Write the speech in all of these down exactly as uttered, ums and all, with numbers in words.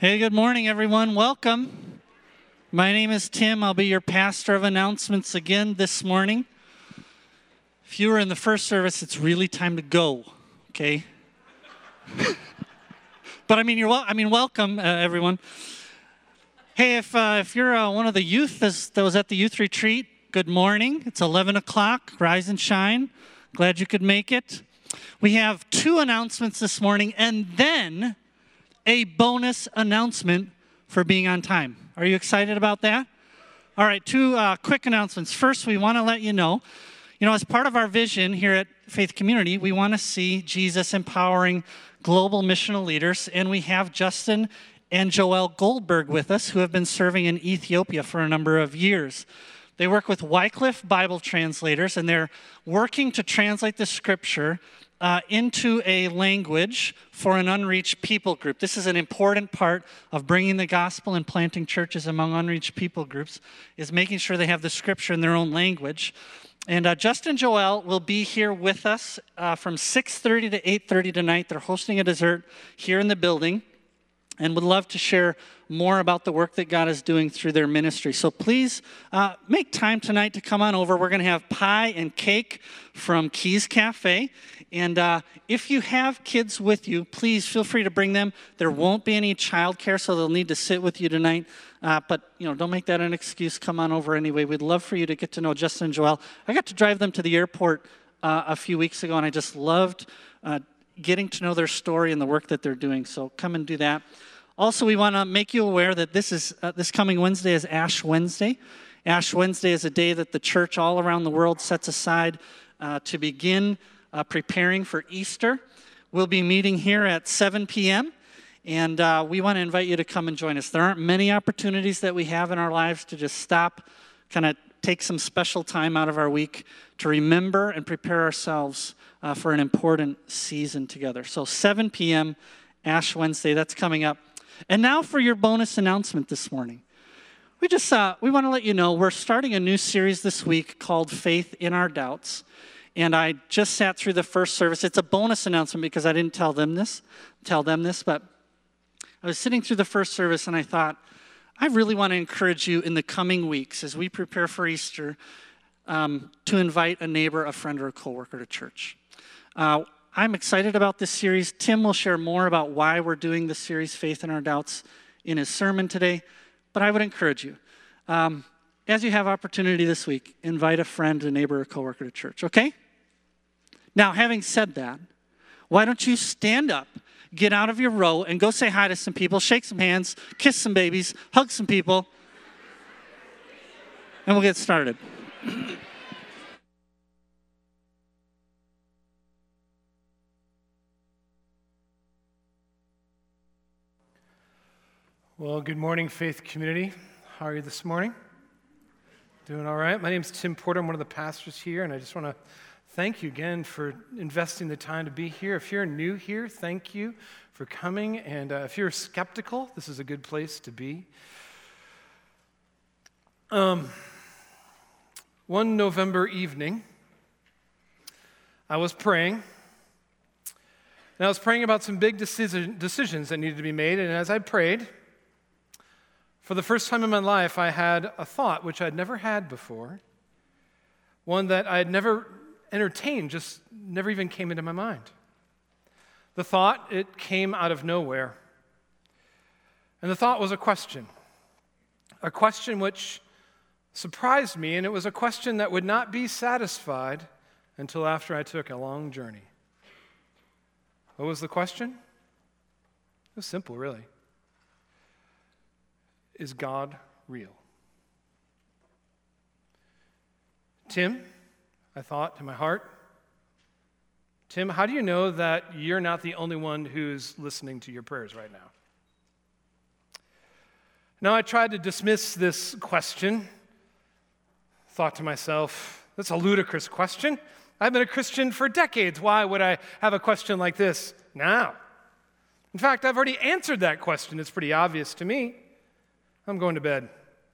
Hey, good morning, everyone. Welcome. My name is Tim. I'll be your pastor of announcements again this morning. If you were in the first service, it's really time to go, okay? But I mean, you're wel- I mean, welcome, uh, everyone. Hey, if uh, if you're uh, one of the youth that's, that was at the youth retreat, good morning. It's eleven o'clock. Rise and shine. Glad you could make it. We have two announcements this morning, and then a bonus announcement for being on time. Are you excited about that? All right, two uh, quick announcements. First, we want to let you know, you know, as part of our vision here at Faith Community, we want to see Jesus empowering global missional leaders, and we have Justin and Joel Goldberg with us, who have been serving in Ethiopia for a number of years. They work with Wycliffe Bible translators, and they're working to translate the scripture Uh, into a language for an unreached people group. This is an important part of bringing the gospel and planting churches among unreached people groups, is making sure they have the scripture in their own language. And uh, Justin Joel will be here with us uh, from six thirty to eight thirty tonight. They're hosting a dessert here in the building and would love to share more about the work that God is doing through their ministry. So please uh, make time tonight to come on over. We're going to have pie and cake from Keys Cafe. And uh, if you have kids with you, please feel free to bring them. There won't be any childcare, so they'll need to sit with you tonight. Uh, but, you know, don't make that an excuse. Come on over anyway. We'd love for you to get to know Justin and Joel. I got to drive them to the airport uh, a few weeks ago, and I just loved uh, getting to know their story and the work that they're doing. So come and do that. Also, we want to make you aware that this is uh, this coming Wednesday is Ash Wednesday. Ash Wednesday is a day that the church all around the world sets aside uh, to begin uh, preparing for Easter. We'll be meeting here at seven p.m., and uh, we want to invite you to come and join us. There aren't many opportunities that we have in our lives to just stop, kind of take some special time out of our week to remember and prepare ourselves uh, for an important season together. So seven p.m., Ash Wednesday, that's coming up. And now for your bonus announcement this morning. We just uh, we want to let you know we're starting a new series this week called Faith in Our Doubts. And I just sat through the first service. It's a bonus announcement because I didn't tell them this, tell them this, but I was sitting through the first service and I thought, I really want to encourage you in the coming weeks as we prepare for Easter um, to invite a neighbor, a friend, or a coworker to church. Uh, I'm excited about this series. Tim will share more about why we're doing this series, Faith in Our Doubts, in his sermon today. But I would encourage you, um, as you have opportunity this week, invite a friend, a neighbor, or coworker to church, okay? Now, having said that, why don't you stand up, get out of your row, and go say hi to some people, shake some hands, kiss some babies, hug some people, and we'll get started. Well, good morning, Faith Community. How are you this morning? Doing all right? My name is Tim Porter. I'm one of the pastors here, and I just want to thank you again for investing the time to be here. If you're new here, thank you for coming. And uh, if you're skeptical, this is a good place to be. Um, one November evening, I was praying. And I was praying about some big decision, decisions that needed to be made. And as I prayed, for the first time in my life, I had a thought which I'd never had before, one that I had never entertained, just never even came into my mind. The thought, it came out of nowhere. And the thought was a question, a question which surprised me, and it was a question that would not be satisfied until after I took a long journey. What was the question? It was simple, really. Is God real? Tim, I thought in my heart, Tim, how do you know that you're not the only one who's listening to your prayers right now? Now, I tried to dismiss this question, thought to myself, that's a ludicrous question. I've been a Christian for decades. Why would I have a question like this now? In fact, I've already answered that question. It's pretty obvious to me. I'm going to bed.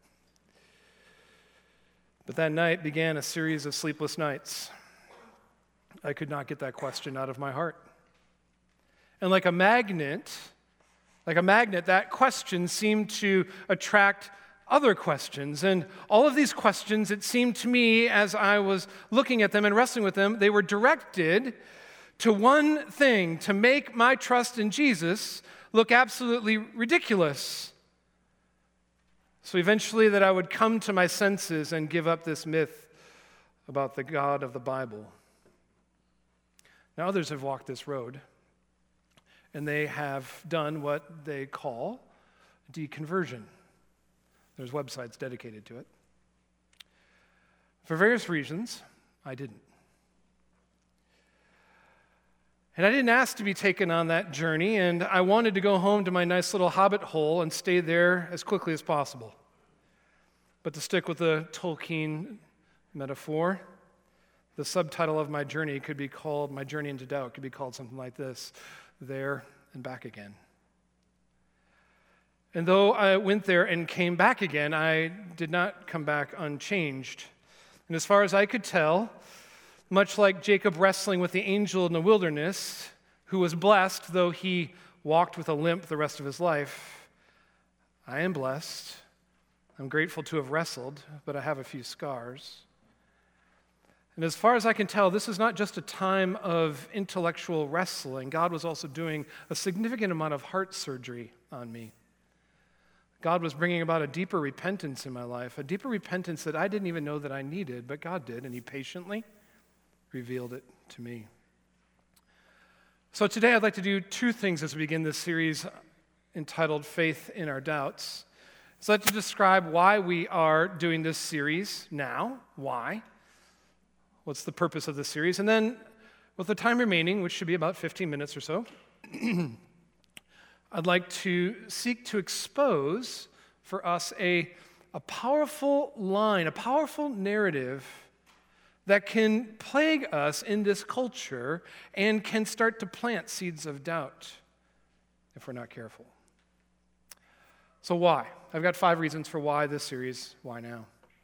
But that night began a series of sleepless nights. I could not get that question out of my heart. And like a magnet, Like a magnet, that question seemed to attract other questions. And all of these questions, it seemed to me as I was looking at them and wrestling with them, they were directed to one thing: to make my trust in Jesus look absolutely ridiculous. So eventually that I would come to my senses and give up this myth about the God of the Bible. Now others have walked this road, and they have done what they call deconversion. There's websites dedicated to it. For various reasons, I didn't. And I didn't ask to be taken on that journey, and I wanted to go home to my nice little hobbit hole and stay there as quickly as possible. But to stick with the Tolkien metaphor, the subtitle of my journey could be called, my journey into doubt could be called something like this: There and Back Again. And though I went there and came back again, I did not come back unchanged. And as far as I could tell, much like Jacob wrestling with the angel in the wilderness, who was blessed, though he walked with a limp the rest of his life, I am blessed. I'm grateful to have wrestled, but I have a few scars. And as far as I can tell, this is not just a time of intellectual wrestling. God was also doing a significant amount of heart surgery on me. God was bringing about a deeper repentance in my life, a deeper repentance that I didn't even know that I needed, but God did, and He patiently revealed it to me. So today I'd like to do two things as we begin this series entitled Faith in Our Doubts. So I'd like to describe why we are doing this series now. Why? What's the purpose of this series? And then, with the time remaining, which should be about fifteen minutes or so, I'd like to seek to expose for us a, a powerful line, a powerful narrative that can plague us in this culture and can start to plant seeds of doubt if we're not careful. So why? I've got five reasons for why this series, why now.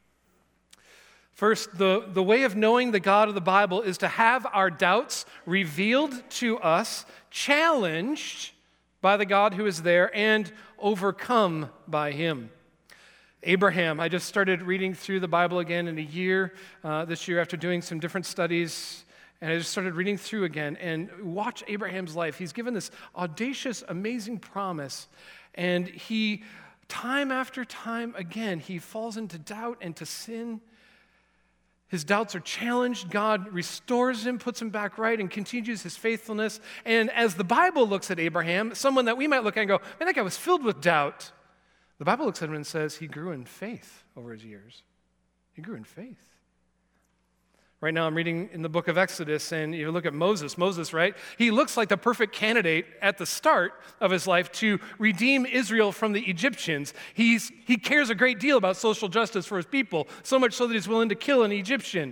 First, the, the way of knowing the God of the Bible is to have our doubts revealed to us, challenged by the God who is there, and overcome by Him. Abraham, I just started reading through the Bible again in a year, uh, this year after doing some different studies, and I just started reading through again, and watch Abraham's life. He's given this audacious, amazing promise, and he, time after time again, he falls into doubt and to sin. His doubts are challenged. God restores him, puts him back right, and continues his faithfulness. And as the Bible looks at Abraham, someone that we might look at and go, man, that guy was filled with doubt. The Bible looks at him and says he grew in faith over his years. He grew in faith. Right now I'm reading in the book of Exodus, and you look at Moses. Moses, right? He looks like the perfect candidate at the start of his life to redeem Israel from the Egyptians. He's, he cares a great deal about social justice for his people, so much so that he's willing to kill an Egyptian.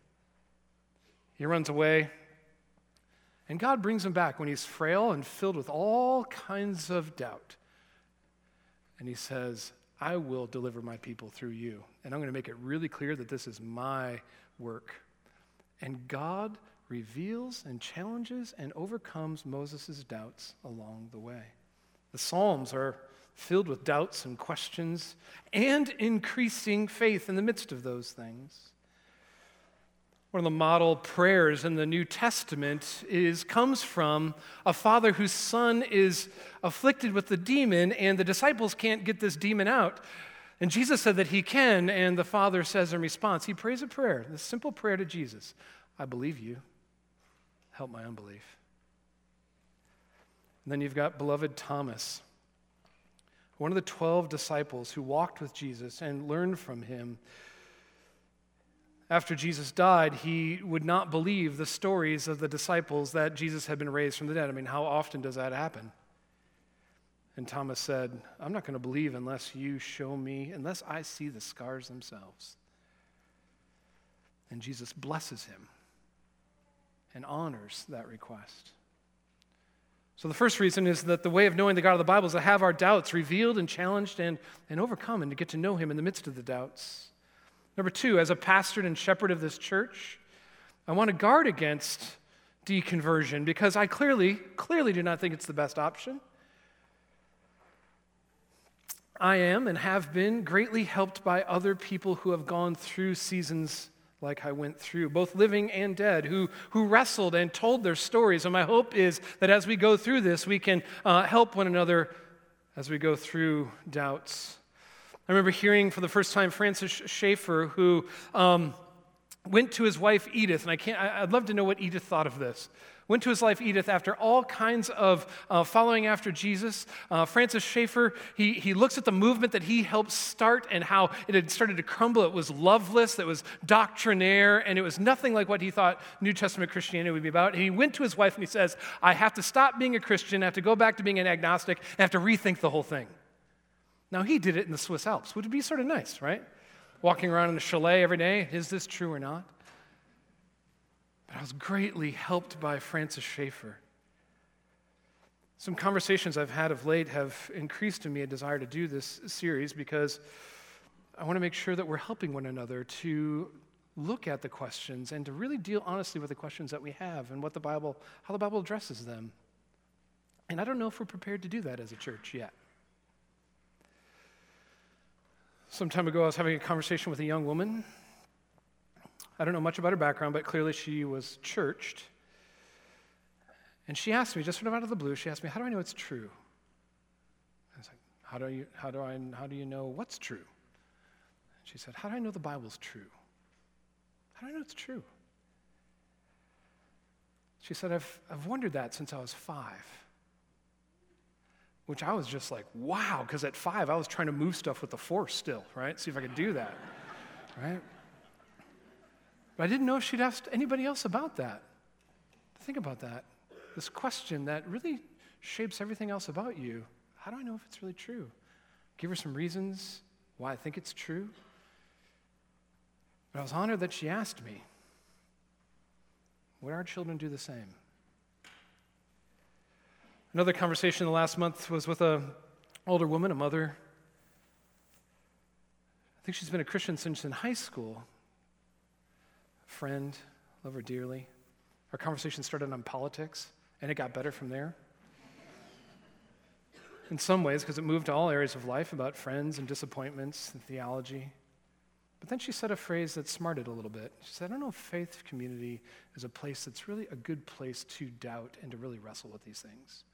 He runs away, and God brings him back when he's frail and filled with all kinds of doubt. And he says, I will deliver my people through you. And I'm going to make it really clear that this is my work. And God reveals and challenges and overcomes Moses' doubts along the way. The Psalms are filled with doubts and questions and increasing faith in the midst of those things. One of the model prayers in the New Testament is comes from a father whose son is afflicted with the demon, and the disciples can't get this demon out. And Jesus said that he can, and the father says in response, he prays a prayer, this simple prayer to Jesus: I believe you, help my unbelief. And then you've got beloved Thomas, one of the twelve disciples who walked with Jesus and learned from him. After Jesus died, he would not believe the stories of the disciples that Jesus had been raised from the dead. I mean, how often does that happen? And Thomas said, I'm not going to believe unless you show me, unless I see the scars themselves. And Jesus blesses him and honors that request. So the first reason is that the way of knowing the God of the Bible is to have our doubts revealed and challenged and, and overcome, and to get to know him in the midst of the doubts. Number two, as a pastor and shepherd of this church, I want to guard against deconversion because I clearly, clearly do not think it's the best option. I am and have been greatly helped by other people who have gone through seasons like I went through, both living and dead, who, who wrestled and told their stories. And my hope is that as we go through this, we can uh, help one another as we go through doubts. I remember hearing for the first time Francis Schaeffer, who um, went to his wife Edith, and I can't, I'd love to know what Edith thought of this. Went to his wife Edith after all kinds of uh, following after Jesus. Uh, Francis Schaeffer, he, he looks at the movement that he helped start and how it had started to crumble. It was loveless, it was doctrinaire, and it was nothing like what he thought New Testament Christianity would be about. And he went to his wife and he says, I have to stop being a Christian, I have to go back to being an agnostic, and I have to rethink the whole thing. Now, he did it in the Swiss Alps, which would be sort of nice, right? Walking around in a chalet every day, is this true or not? But I was greatly helped by Francis Schaeffer. Some conversations I've had of late have increased in me a desire to do this series because I want to make sure that we're helping one another to look at the questions and to really deal honestly with the questions that we have and what the Bible, how the Bible addresses them. And I don't know if we're prepared to do that as a church yet. Some time ago, I was having a conversation with a young woman. I don't know much about her background, but clearly she was churched. And she asked me, just sort of out of the blue, she asked me, how do I know it's true? I was like, how do you, how do I, how do you know what's true? She said, how do I know the Bible's true? How do I know it's true? She said, I've, I've wondered that since I was five. Which I was just like, wow, because at five, I was trying to move stuff with the force still, right? See if I could do that, right? But I didn't know if she'd asked anybody else about that. Think about that. This question that really shapes everything else about you. How do I know if it's really true? Give her some reasons why I think it's true. But I was honored that she asked me. Would our children do the same? Another conversation in the last month was with an older woman, a mother. I think she's been a Christian since in high school. A friend, love her dearly. Our conversation started on politics, and it got better from there. In some ways, because it moved to all areas of life about friends and disappointments and theology. But then she said a phrase that smarted a little bit. She said, I don't know if faith community is a place that's really a good place to doubt and to really wrestle with these things.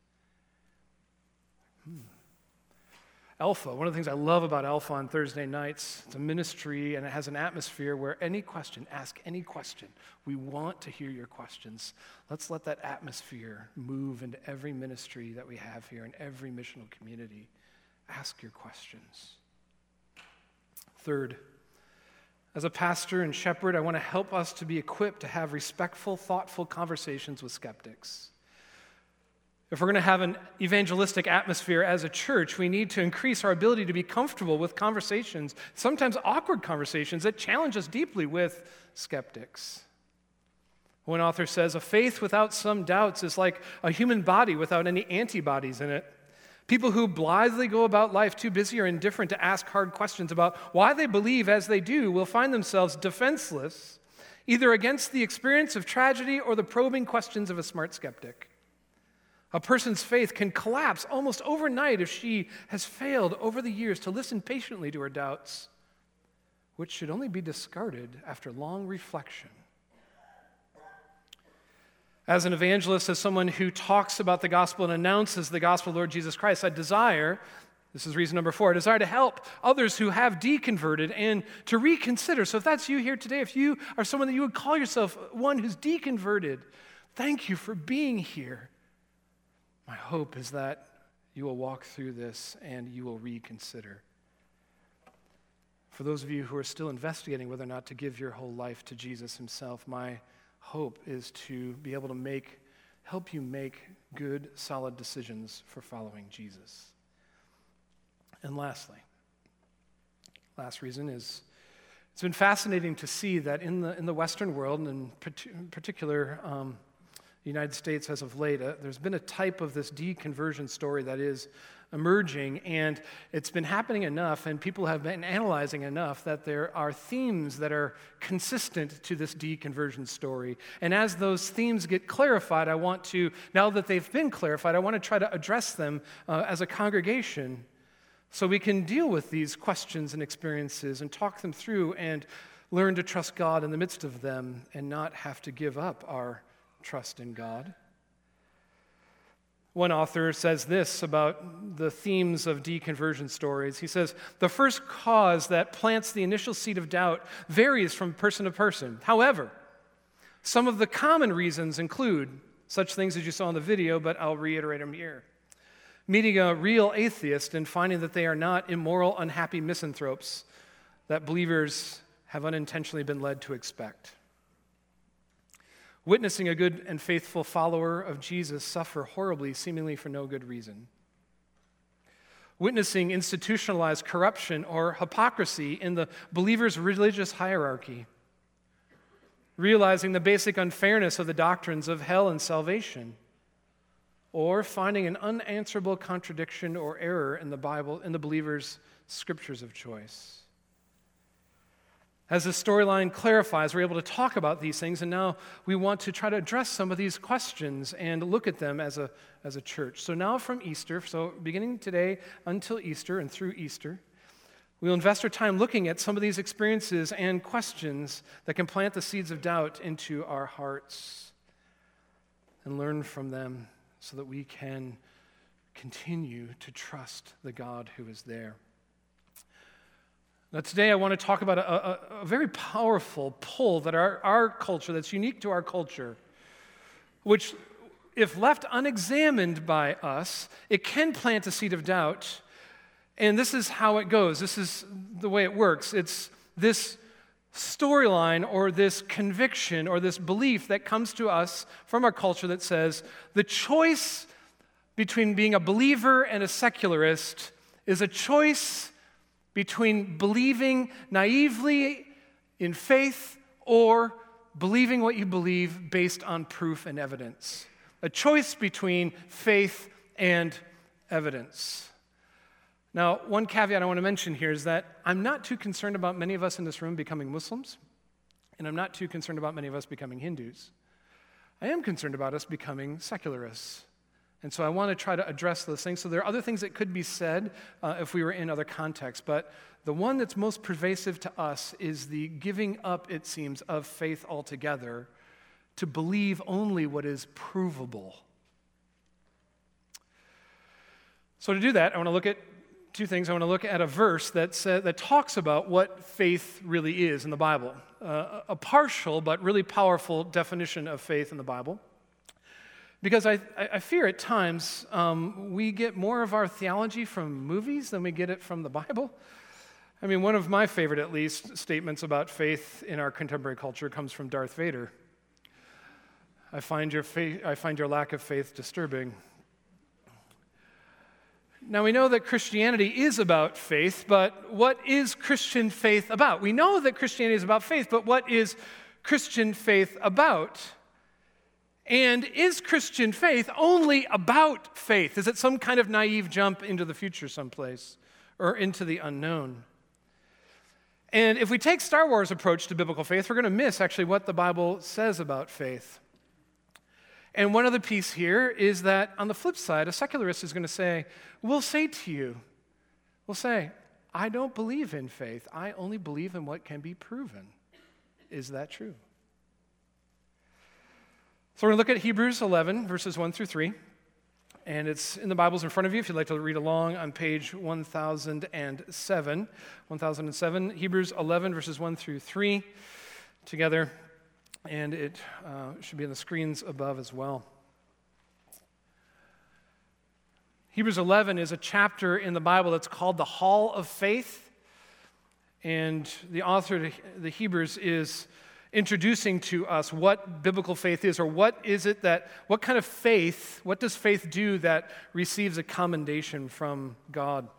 Hmm. Alpha, one of the things I love about Alpha on Thursday nights, it's a ministry and it has an atmosphere where any question, ask any question. We want to hear your questions. Let's let that atmosphere move into every ministry that we have here in every missional community. Ask your questions. Third, as a pastor and shepherd, I want to help us to be equipped to have respectful, thoughtful conversations with skeptics. If we're going to have an evangelistic atmosphere as a church, we need to increase our ability to be comfortable with conversations, sometimes awkward conversations that challenge us deeply with skeptics. One author says, a faith without some doubts is like a human body without any antibodies in it. People who blithely go about life too busy or indifferent to ask hard questions about why they believe as they do will find themselves defenseless, either against the experience of tragedy or the probing questions of a smart skeptic. A person's faith can collapse almost overnight if she has failed over the years to listen patiently to her doubts, which should only be discarded after long reflection. As an evangelist, as someone who talks about the gospel and announces the gospel of Lord Jesus Christ, I desire, this is reason number four, I desire to help others who have deconverted and to reconsider. So if that's you here today, if you are someone that you would call yourself one who's deconverted, thank you for being here. My hope is that you will walk through this and you will reconsider. For those of you who are still investigating whether or not to give your whole life to Jesus himself, my hope is to be able to make, help you make good, solid decisions for following Jesus. And lastly, last reason is it's been fascinating to see that in the in the Western world, and in particular um, the United States as of late, uh, there's been a type of this deconversion story that is emerging, and it's been happening enough, and people have been analyzing enough that there are themes that are consistent to this deconversion story. And as those themes get clarified, I want to, now that they've been clarified, I want to try to address them uh, as a congregation so we can deal with these questions and experiences and talk them through and learn to trust God in the midst of them and not have to give up our trust in God. One author says this about the themes of deconversion stories. He says, the first cause that plants the initial seed of doubt varies from person to person. However, some of the common reasons include such things as you saw in the video, but I'll reiterate them here. Meeting a real atheist and finding that they are not immoral, unhappy misanthropes that believers have unintentionally been led to expect. Witnessing a good and faithful follower of Jesus suffer horribly, seemingly for no good reason. Witnessing institutionalized corruption or hypocrisy in the believer's religious hierarchy. Realizing the basic unfairness of the doctrines of hell and salvation. Or finding an unanswerable contradiction or error in the Bible, in the believer's scriptures of choice. As the storyline clarifies, we're able to talk about these things, and now we want to try to address some of these questions and look at them as a, as a church. So now from Easter, so beginning today until Easter and through Easter, we'll invest our time looking at some of these experiences and questions that can plant the seeds of doubt into our hearts and learn from them so that we can continue to trust the God who is there. Now, today I want to talk about a, a, a very powerful pull that our, our culture, that's unique to our culture, which, if left unexamined by us, it can plant a seed of doubt. And this is how it goes. This is the way it works. It's this storyline or this conviction or this belief that comes to us from our culture that says the choice between being a believer and a secularist is a choice between believing naively in faith or believing what you believe based on proof and evidence. A choice between faith and evidence. Now, one caveat I want to mention here is that I'm not too concerned about many of us in this room becoming Muslims, and I'm not too concerned about many of us becoming Hindus. I am concerned about us becoming secularists. And so I want to try to address those things. So there are other things that could be said uh, if we were in other contexts, but the one that's most pervasive to us is the giving up, it seems, of faith altogether to believe only what is provable. So to do that, I want to look at two things. I want to look at a verse that, uh, that talks about what faith really is in the Bible, uh, a partial but really powerful definition of faith in the Bible. Because I, I fear at times um, we get more of our theology from movies than we get it from the Bible. I mean, one of my favorite, at least, statements about faith in our contemporary culture comes from Darth Vader. I find your faith, I find your lack of faith disturbing. Now, we know that Christianity is about faith, but what is Christian faith about? We know that Christianity is about faith, but what is Christian faith about? And is Christian faith only about faith? Is it some kind of naive jump into the future someplace or into the unknown? And if we take Star Wars' approach to biblical faith, we're going to miss actually what the Bible says about faith. And one other piece here is that on the flip side, a secularist is going to say, we'll say to you, we'll say, I don't believe in faith. I only believe in what can be proven. Is that true? So we're going to look at Hebrews eleven, verses one through three. And it's in the Bibles in front of you if you'd like to read along on page one thousand seven. one thousand seven, Hebrews eleven, verses one through three together. And it uh, should be on the screens above as well. Hebrews eleven is a chapter in the Bible that's called the Hall of Faith. And the author of the Hebrews is introducing to us what biblical faith is, or what is it that, what kind of faith, what does faith do that receives a commendation from God?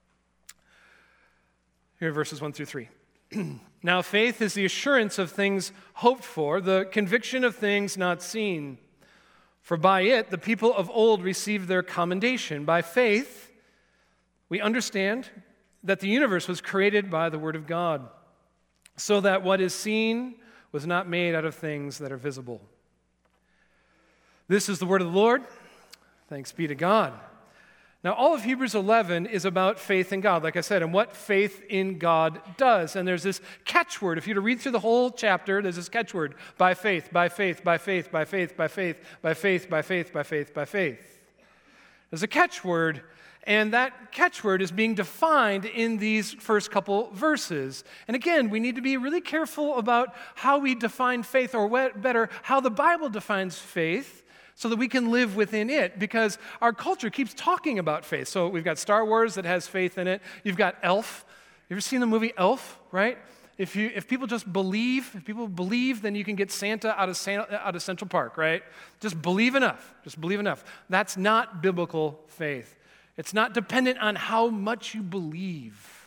Here are verses one through three. Now faith is the assurance of things hoped for, the conviction of things not seen. For by it the people of old received their commendation. By faith we understand that the universe was created by the word of God, so that what is seen was not made out of things that are visible. This is the word of the Lord. Thanks be to God. Now, all of Hebrews eleven is about faith in God, like I said, and what faith in God does. And there's this catchword. If you were to read through the whole chapter, there's this catchword: by faith, by faith, by faith, by faith, by faith, by faith, by faith, by faith, by faith. There's a catchword, and that catchword is being defined in these first couple verses. And again, we need to be really careful about how we define faith, or better, how the Bible defines faith, so that we can live within it, because our culture keeps talking about faith. So we've got Star Wars that has faith in it. You've got Elf. You ever seen the movie Elf, right? If you if people just believe, if people believe, then you can get Santa out of San, out of Central Park, right? Just believe enough. Just believe enough. That's not biblical faith. It's not dependent on how much you believe.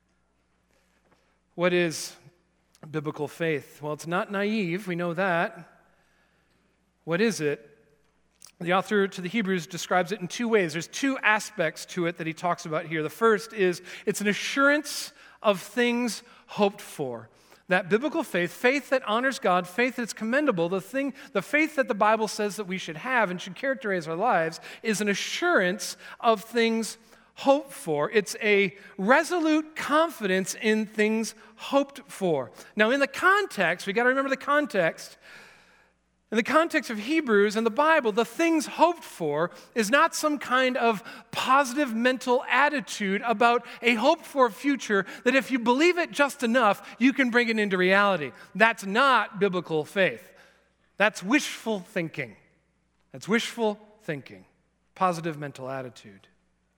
What is biblical faith? Well, it's not naive. We know that. What is it? The author to the Hebrews describes it in two ways. There's two aspects to it that he talks about here. The first is it's an assurance of things hoped for. That biblical faith, faith that honors God, faith that's commendable, the thing, the faith that the Bible says that we should have and should characterize our lives, is an assurance of things hoped for. It's a resolute confidence in things hoped for. Now, in the context, we got to remember the context. In the context of Hebrews and the Bible, the things hoped for is not some kind of positive mental attitude about a hoped-for future that if you believe it just enough, you can bring it into reality. That's not biblical faith. That's wishful thinking. That's wishful thinking, positive mental attitude.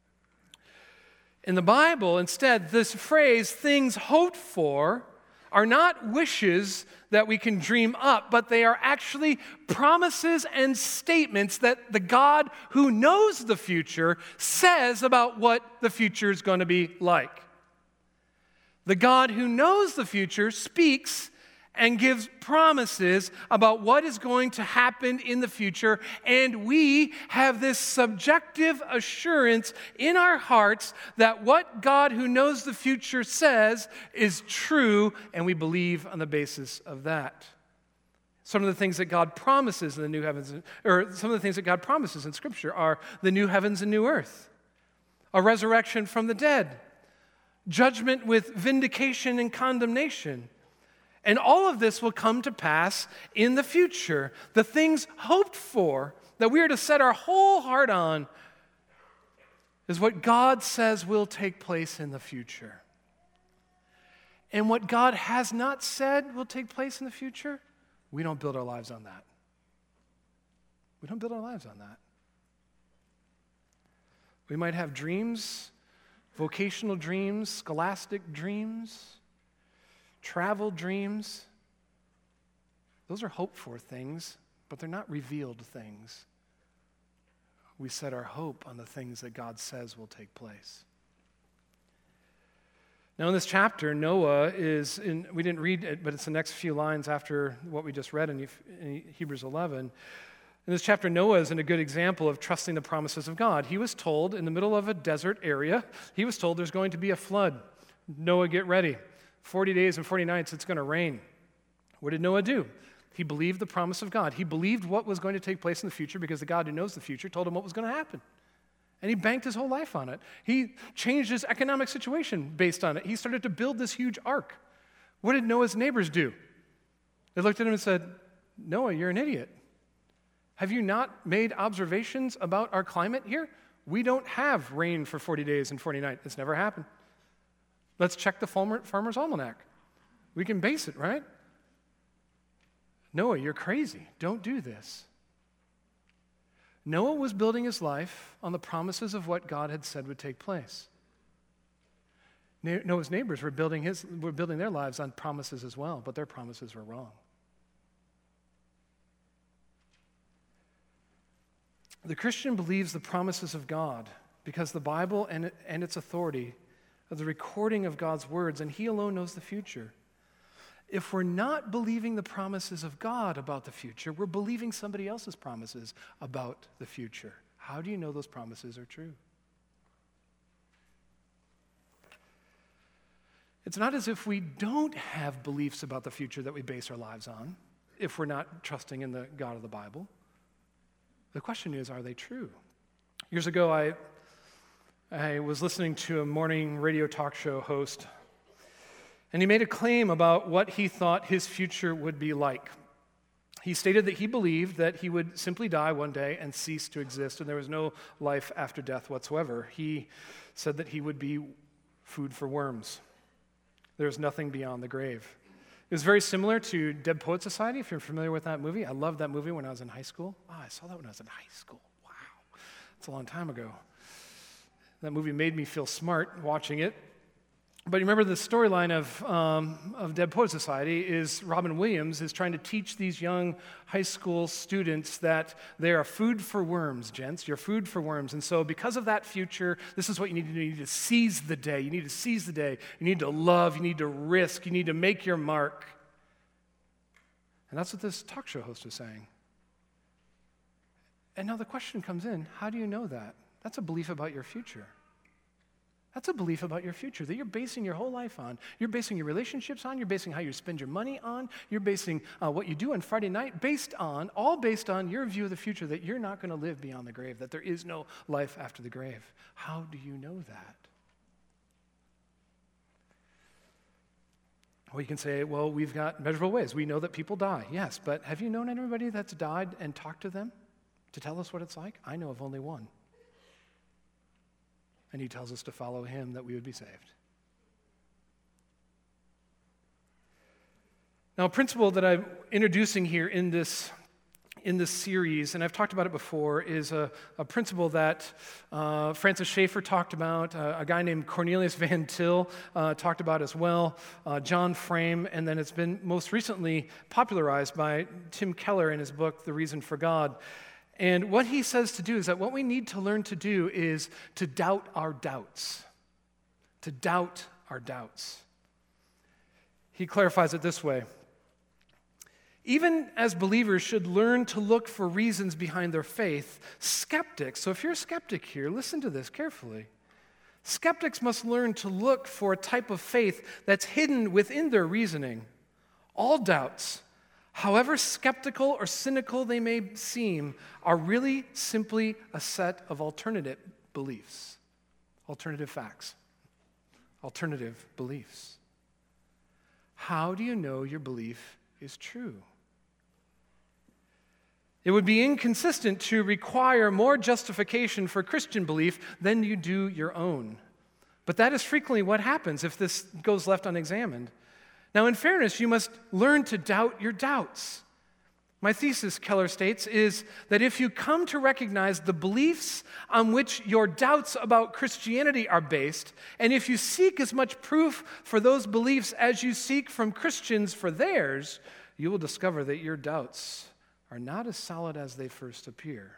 In the Bible, instead, this phrase, things hoped for, are not wishes that we can dream up, but they are actually promises and statements that the God who knows the future says about what the future is going to be like. The God who knows the future speaks and gives promises about what is going to happen in the future, and we have this subjective assurance in our hearts that what God who knows the future says is true, and we believe on the basis of that. Some of the things that God promises in the new heavens, or some of the things that God promises in Scripture are the new heavens and new earth, a resurrection from the dead, judgment with vindication and condemnation. And all of this will come to pass in the future. The things hoped for that we are to set our whole heart on is what God says will take place in the future. And what God has not said will take place in the future, we don't build our lives on that. We don't build our lives on that. We might have dreams, vocational dreams, scholastic dreams, travel dreams. Those are hoped for things, but they're not revealed things. We set our hope on the things that God says will take place. Now in this chapter, Noah is, in, we didn't read it, but it's the next few lines after what we just read in, in Hebrews eleven. In this chapter, Noah is in a good example of trusting the promises of God. He was told in the middle of a desert area, he was told there's going to be a flood. Noah, get ready. forty days and forty nights, it's going to rain. What did Noah do? He believed the promise of God. He believed what was going to take place in the future because the God who knows the future told him what was going to happen. And he banked his whole life on it. He changed his economic situation based on it. He started to build this huge ark. What did Noah's neighbors do? They looked at him and said, Noah, you're an idiot. Have you not made observations about our climate here? We don't have rain for forty days and forty nights. It's never happened. Let's check the Farmer's Almanac. We can base it, right? Noah, you're crazy. Don't do this. Noah was building his life on the promises of what God had said would take place. Noah's neighbors were building, his, were building their lives on promises as well, but their promises were wrong. The Christian believes the promises of God because the Bible and, and its authority of the recording of God's words, and he alone knows the future. If we're not believing the promises of God about the future, we're believing somebody else's promises about the future. How do you know those promises are true? It's not as if we don't have beliefs about the future that we base our lives on, if we're not trusting in the God of the Bible. The question is, are they true? Years ago, I I was listening to a morning radio talk show host, and he made a claim about what he thought his future would be like. He stated that he believed that he would simply die one day and cease to exist, and there was no life after death whatsoever. He said that he would be food for worms. There's nothing beyond the grave. It was very similar to Dead Poets Society, if you're familiar with that movie. I loved that movie when I was in high school. Oh, I saw that when I was in high school. Wow, that's a long time ago. That movie made me feel smart watching it. But you remember the storyline of, um, of Dead Poets Society is Robin Williams is trying to teach these young high school students that they are food for worms, gents. You're food for worms. And so because of that future, this is what you need to do. You need to seize the day. You need to seize the day. You need to love. You need to risk. You need to make your mark. And that's what this talk show host is saying. And now the question comes in, how do you know that? That's a belief about your future. That's a belief about your future that you're basing your whole life on. You're basing your relationships on. You're basing how you spend your money on. You're basing uh, what you do on Friday night based on, all based on your view of the future that you're not going to live beyond the grave, that there is no life after the grave. How do you know that? Well, you can say, well, we've got measurable ways. We know that people die. Yes, but have you known anybody that's died and talked to them to tell us what it's like? I know of only one. And he tells us to follow him that we would be saved. Now, a principle that I'm introducing here in this, in this series, and I've talked about it before, is a, a principle that uh, Francis Schaeffer talked about, uh, a guy named Cornelius Van Til uh, talked about as well, uh, John Frame, and then it's been most recently popularized by Tim Keller in his book, The Reason for God. And what he says to do is that what we need to learn to do is to doubt our doubts. To doubt our doubts. He clarifies it this way. Even as believers should learn to look for reasons behind their faith, skeptics, so if you're a skeptic here, listen to this carefully. Skeptics must learn to look for a type of faith that's hidden within their reasoning. All doubts, however skeptical or cynical they may seem, are really simply a set of alternative beliefs, alternative facts, alternative beliefs. How do you know your belief is true? It would be inconsistent to require more justification for Christian belief than you do your own. But that is frequently what happens if this goes left unexamined. Now, in fairness, you must learn to doubt your doubts. My thesis, Keller states, is that if you come to recognize the beliefs on which your doubts about Christianity are based, and if you seek as much proof for those beliefs as you seek from Christians for theirs, you will discover that your doubts are not as solid as they first appear.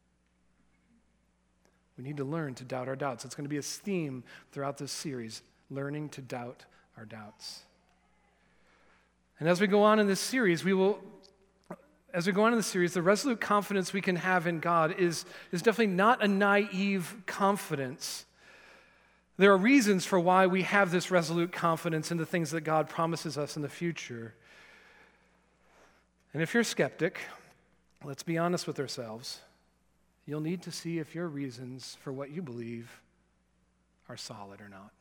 We need to learn to doubt our doubts. It's going to be a theme throughout this series, learning to doubt our doubts. And as we go on in this series, we will, as we go on in the series, the resolute confidence we can have in God is, is definitely not a naive confidence. There are reasons for why we have this resolute confidence in the things that God promises us in the future. And if you're a skeptic, let's be honest with ourselves. You'll need to see if your reasons for what you believe are solid or not.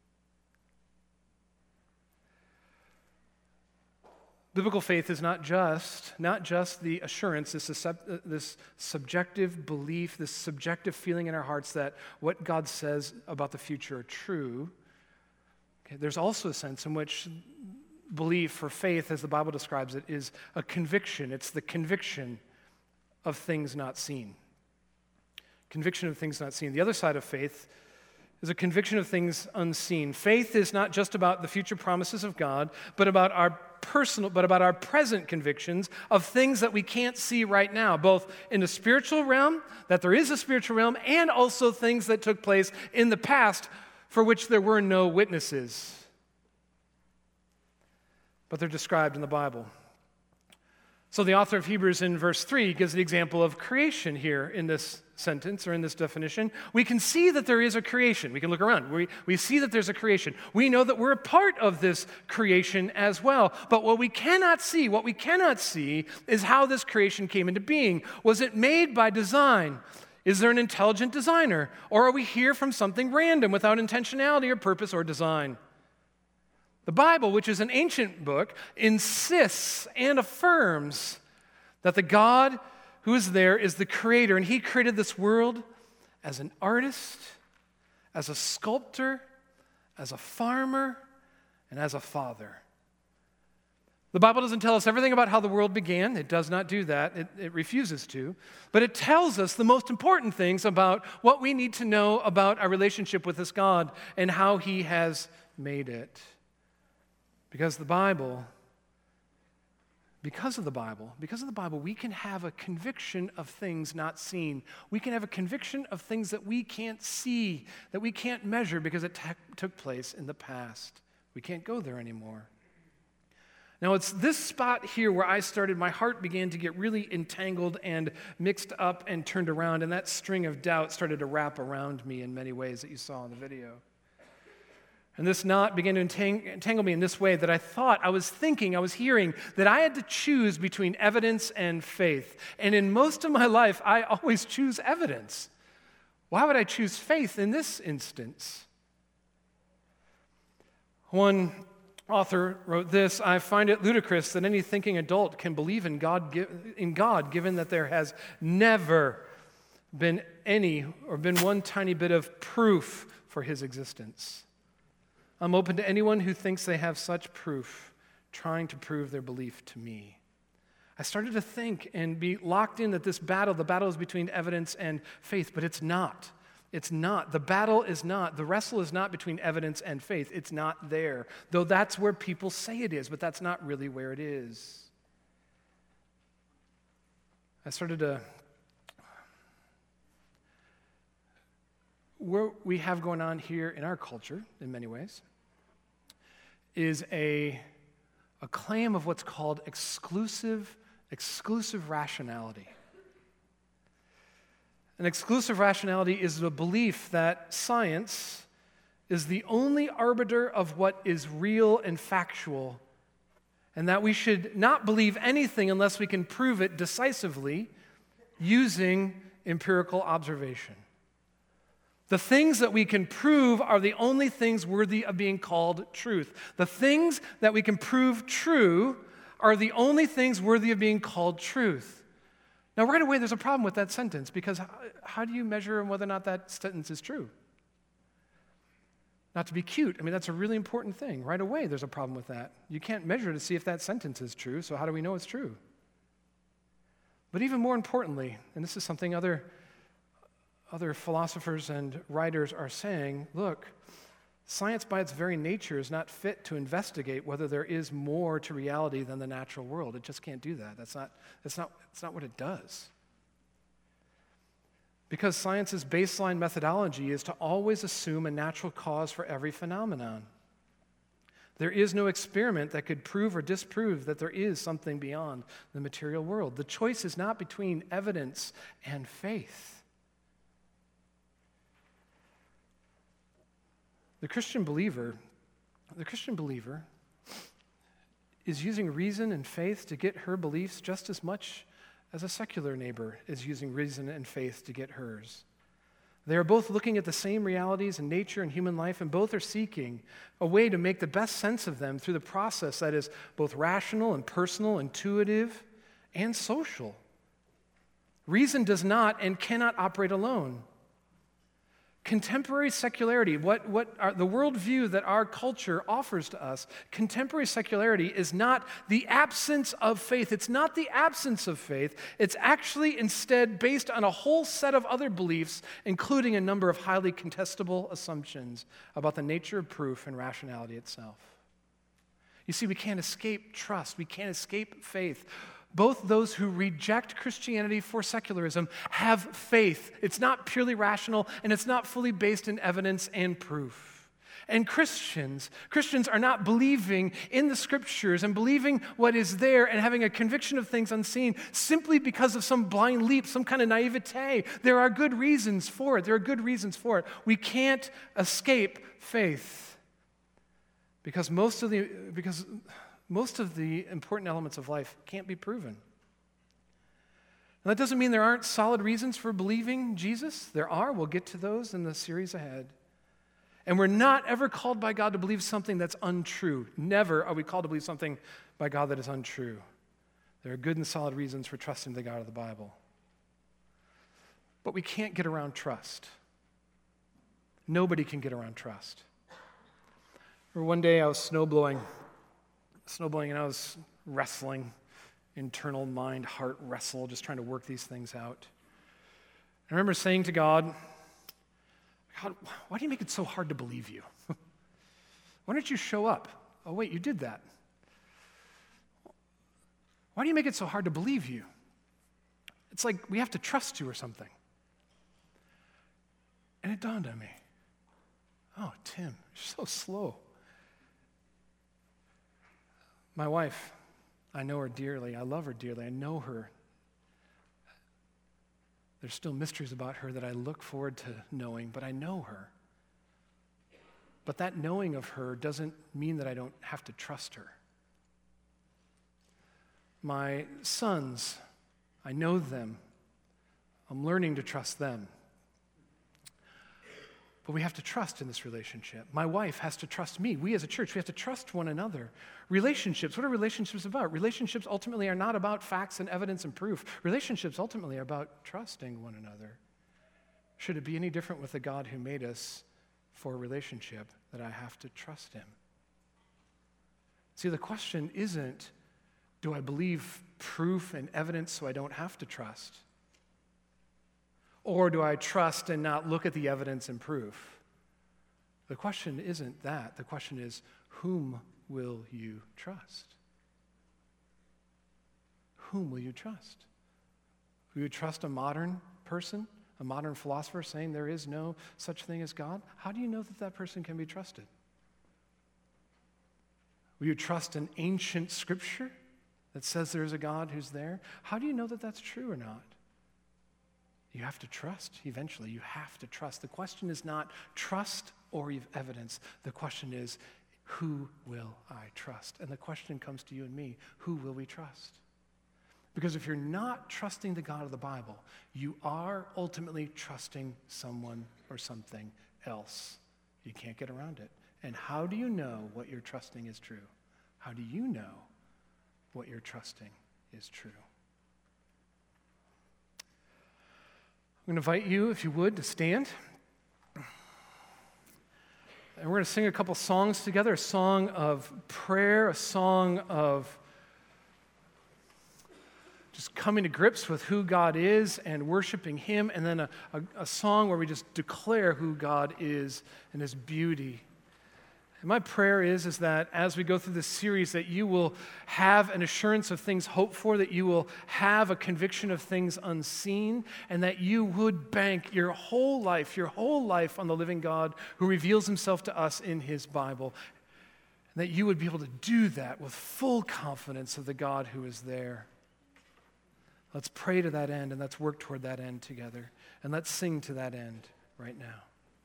Biblical faith is not just, not just the assurance, this, this subjective belief, this subjective feeling in our hearts that what God says about the future are true. Okay, there's also a sense in which belief or faith, as the Bible describes it, is a conviction. It's the conviction of things not seen. Conviction of things not seen. The other side of faith is a conviction of things unseen. Faith is not just about the future promises of God, but about our personal, but about our present convictions of things that we can't see right now, both in the spiritual realm, that there is a spiritual realm, and also things that took place in the past for which there were no witnesses. But they're described in the Bible. So the author of Hebrews in verse three gives the example of creation here in this sentence or in this definition. We can see that there is a creation. We can look around. We, we see that there's a creation. We know that we're a part of this creation as well. But what we cannot see, what we cannot see is how this creation came into being. Was it made by design? Is there an intelligent designer? Or are we here from something random without intentionality or purpose or design? The Bible, which is an ancient book, insists and affirms that the God who is there is the creator, and he created this world as an artist, as a sculptor, as a farmer, and as a father. The Bible doesn't tell us everything about how the world began. It does not do that. It, it refuses to. But it tells us the most important things about what we need to know about our relationship with this God and how he has made it. Because the Bible, because of the Bible, because of the Bible, we can have a conviction of things not seen. We can have a conviction of things that we can't see, that we can't measure because it t- took place in the past. We can't go there anymore. Now, it's this spot here where I started, my heart began to get really entangled and mixed up and turned around, and that string of doubt started to wrap around me in many ways that you saw in the video. And this knot began to entang- entangle me in this way that I thought, I was thinking, I was hearing that I had to choose between evidence and faith. And in most of my life, I always choose evidence. Why would I choose faith in this instance? One author wrote this: I find it ludicrous that any thinking adult can believe in God, in God, given that there has never been any or been one tiny bit of proof for his existence. I'm open to anyone who thinks they have such proof, trying to prove their belief to me. I started to think and be locked in that this battle, the battle is between evidence and faith, but it's not. It's not. The battle is not. The wrestle is not between evidence and faith. It's not there, though that's where people say it is, but that's not really where it is. I started to, what we have going on here in our culture, in many ways, is a, a claim of what's called exclusive, exclusive rationality. An exclusive rationality is the belief that science is the only arbiter of what is real and factual, and that we should not believe anything unless we can prove it decisively using empirical observation. The things that we can prove are the only things worthy of being called truth. The things that we can prove true are the only things worthy of being called truth. Now, right away, there's a problem with that sentence, because how, how do you measure whether or not that sentence is true? Not to be cute, I mean, that's a really important thing. Right away, there's a problem with that. You can't measure to see if that sentence is true, so how do we know it's true? But even more importantly, and this is something other Other philosophers and writers are saying, look, science by its very nature is not fit to investigate whether there is more to reality than the natural world. It just can't do that. That's not, that's not, that's not what it does. Because science's baseline methodology is to always assume a natural cause for every phenomenon. There is no experiment that could prove or disprove that there is something beyond the material world. The choice is not between evidence and faith. The Christian believer, the Christian believer is using reason and faith to get her beliefs just as much as a secular neighbor is using reason and faith to get hers. They are both looking at the same realities in nature and human life, and both are seeking a way to make the best sense of them through the process that is both rational and personal, intuitive and social. Reason does not and cannot operate alone. Contemporary secularity, what, what are, the worldview that our culture offers to us, contemporary secularity is not the absence of faith. It's not the absence of faith. It's actually instead based on a whole set of other beliefs, including a number of highly contestable assumptions about the nature of proof and rationality itself. You see, we can't escape trust. We can't escape faith. Both those who reject Christianity for secularism have faith. It's not purely rational, and it's not fully based in evidence and proof. And Christians, Christians are not believing in the Scriptures and believing what is there and having a conviction of things unseen simply because of some blind leap, some kind of naivete. There are good reasons for it. There are good reasons for it. We can't escape faith because most of the because. Most of the important elements of life can't be proven. And that doesn't mean there aren't solid reasons for believing Jesus. There are. We'll get to those in the series ahead. And we're not ever called by God to believe something that's untrue. Never are we called to believe something by God that is untrue. There are good and solid reasons for trusting the God of the Bible. But we can't get around trust. Nobody can get around trust. Or one day I was snowblowing, snowblowing, and I was wrestling, internal mind, heart wrestle, just trying to work these things out. I remember saying to God, God, why do you make it so hard to believe you? Why don't you show up? Oh, wait, you did that. Why do you make it so hard to believe you? It's like we have to trust you or something. And it dawned on me, oh, Tim, you're so slow. My wife, I know her dearly. I love her dearly. I know her. There's still mysteries about her that I look forward to knowing, but I know her. But that knowing of her doesn't mean that I don't have to trust her. My sons, I know them. I'm learning to trust them. But we have to trust in this relationship. My wife has to trust me. We as a church, we have to trust one another. Relationships, what are relationships about? Relationships ultimately are not about facts and evidence and proof. Relationships ultimately are about trusting one another. Should it be any different with the God who made us for a relationship that I have to trust him? See, the question isn't, do I believe proof and evidence so I don't have to trust? Or do I trust and not look at the evidence and proof? The question isn't that. The question is, whom will you trust? Whom will you trust? Will you trust a modern person, a modern philosopher saying there is no such thing as God? How do you know that that person can be trusted? Will you trust an ancient scripture that says there is a God who's there? How do you know that that's true or not? You have to trust eventually. You have to trust. The question is not trust or evidence. The question is, who will I trust? And the question comes to you and me, who will we trust? Because if you're not trusting the God of the Bible, you are ultimately trusting someone or something else. You can't get around it. And how do you know what you're trusting is true? How do you know what you're trusting is true? I'm going to invite you, if you would, to stand. And we're going to sing a couple songs together, a song of prayer, a song of just coming to grips with who God is and worshiping him, and then a, a, a song where we just declare who God is and his beauty. And my prayer is, is that as we go through this series, that you will have an assurance of things hoped for, that you will have a conviction of things unseen, and that you would bank your whole life, your whole life on the living God who reveals himself to us in his Bible. And that you would be able to do that with full confidence of the God who is there. Let's pray to that end, and let's work toward that end together. And let's sing to that end right now.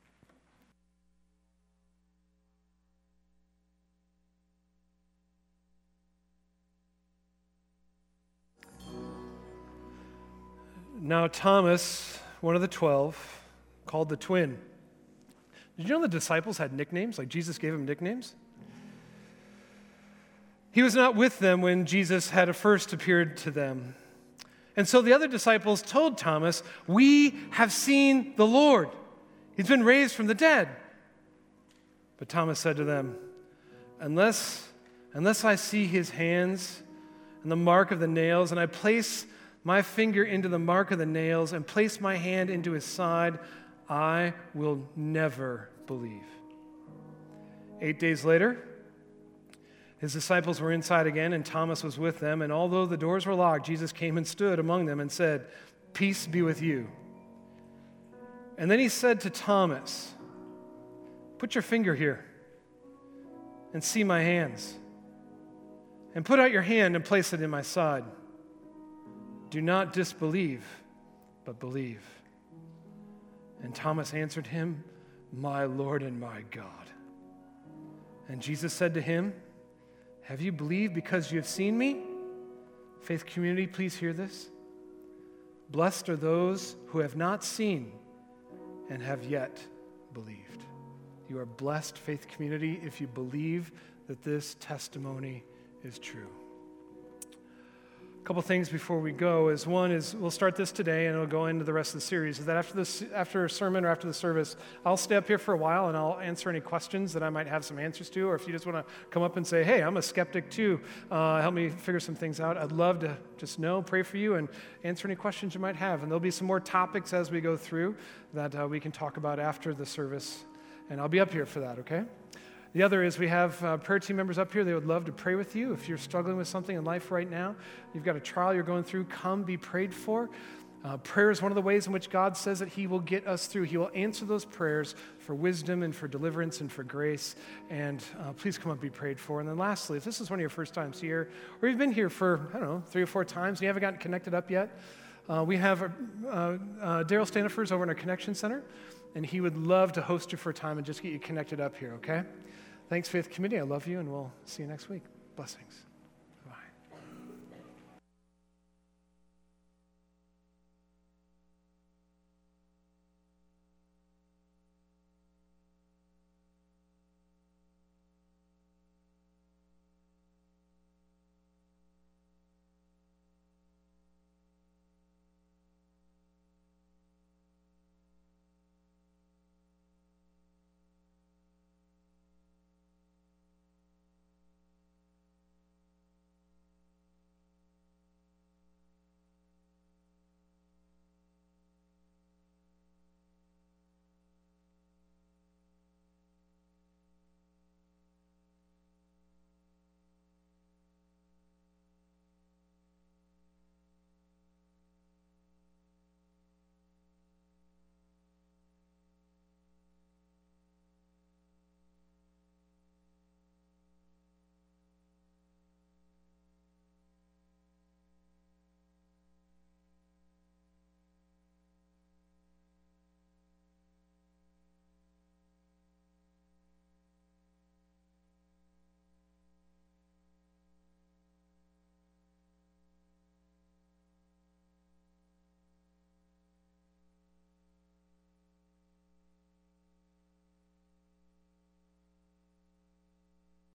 Now Thomas, one of the twelve, called the twin. Did you know the disciples had nicknames? Like Jesus gave them nicknames? He was not with them when Jesus had first appeared to them. And so the other disciples told Thomas, "We have seen the Lord. He's been raised from the dead." But Thomas said to them, Unless, unless I see his hands and the mark of the nails, and I place my finger into the mark of the nails and place my hand into his side, I will never believe. Eight days later, his disciples were inside again, and Thomas was with them. And although the doors were locked, Jesus came and stood among them and said, "Peace be with you." And then he said to Thomas, "Put your finger here and see my hands. And put out your hand and place it in my side. Do not disbelieve, but believe." And Thomas answered him, "My Lord and my God." And Jesus said to him, "Have you believed because you have seen me?" Faith community, please hear this. Blessed are those who have not seen and have yet believed. You are blessed, Faith Community, if you believe that this testimony is true. A couple things before we go is one is we'll start this today and it'll go into the rest of the series. Is that after this, after a sermon or after the service, I'll stay up here for a while and I'll answer any questions that I might have some answers to. Or if you just want to come up and say, "Hey, I'm a skeptic too. Uh, help me figure some things out." I'd love to just know, pray for you, and answer any questions you might have. And there'll be some more topics as we go through that uh, we can talk about after the service. And I'll be up here for that. Okay. The other is we have uh, prayer team members up here. They would love to pray with you. If you're struggling with something in life right now, you've got a trial you're going through, come be prayed for. Uh, prayer is one of the ways in which God says that he will get us through. He will answer those prayers for wisdom and for deliverance and for grace. And uh, please come up and be prayed for. And then lastly, if this is one of your first times here, or you've been here for, I don't know, three or four times, and you haven't gotten connected up yet, uh, we have uh, uh, Daryl Stanifer's over in our Connection Center, and he would love to host you for a time and just get you connected up here, okay? Thanks, Faith Committee. I love you, and we'll see you next week. Blessings.